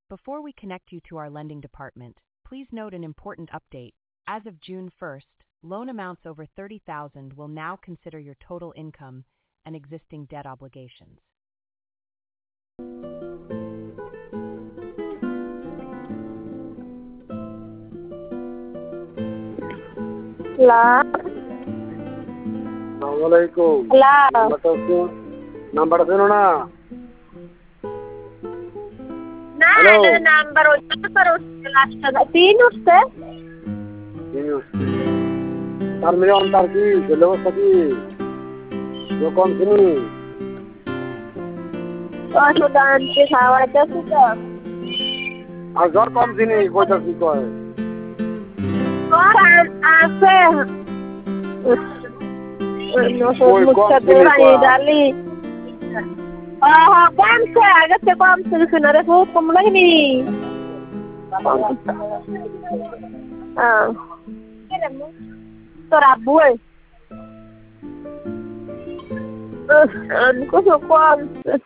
Before we connect you to our lending department, please note an important update. As of June 1st, loan amounts over $30,000 will now consider your total income and existing debt obligations. La, Assalamualaikum. la. Number শোনো না। না, Hello. এটা number ওইটা করে উঠছে লাস্টটা 3 উঠছে। তার মেরে অন্তর কি অবস্থা কি কম শুনি ওষুধ আনতে খাওয়াইতেছি তো। আর জ্বর কম শুনি কইতা কি কয় আছে কই মুখটা কম দিয়ে ডালি কমছে আগের থেকে কমছে শুনে রে খুব কম লাগেনি তোর আব্বু কিছু কমছে